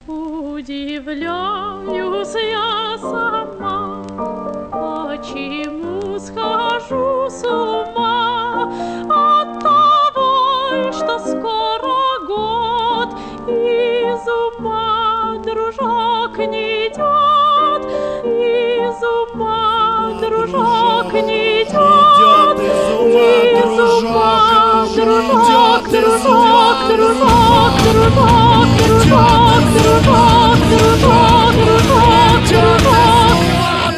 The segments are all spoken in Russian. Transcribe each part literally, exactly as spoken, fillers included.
Удивляюсь я сама, почему схожу с ума от того, что скоро год, из ума дружок не идет, из ума дружок не идет, из ума дружок, дружок, дружок, дружок, дружок, дружок, дружок, дружок, дружок,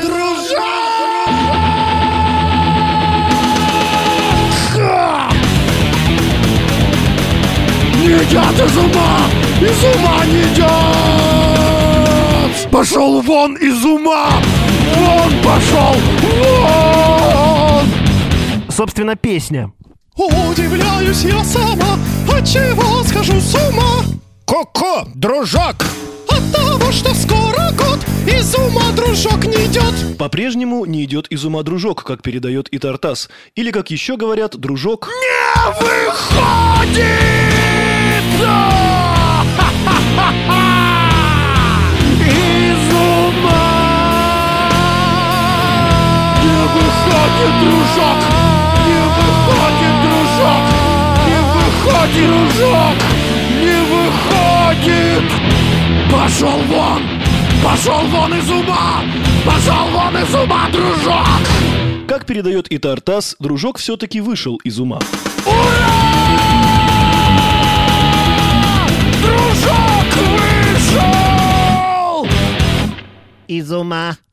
дружок. Не идет из ума, из ума не идет. Пошел вон из ума, вон пошел, вон. Собственно, песня. Удивляюсь я сама, отчего схожу с ума. Ко-ко, дружок! От того, что скоро год, из ума дружок не идет. По-прежнему не идет из ума дружок, как передает и Тартас. Или, как еще говорят, дружок не выходит! Из ума! Не выходит, дружок! Не выходит, дружок! Не выходит, дружок! Не выходит! Пошел вон! Пошел вон из ума! Пошел вон из ума, дружок! Как передает и Тартас, дружок все-таки вышел из ума. Ура! Дружок вышел! Из ума.